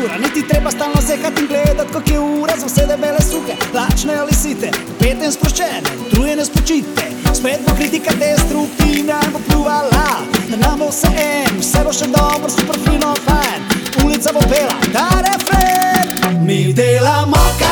žura, niti treba stalno zehat in gledat, kak je ura. Za vse debele suhe, lačne ali site, pete in sproščene, utrujene spočite. Spet bo kritika destruktivna in bo pljuvala, da nam bo vse en, vse bo še dobro, super fino, fajn. Ulica bo pela ta refren. Mi delamo kaj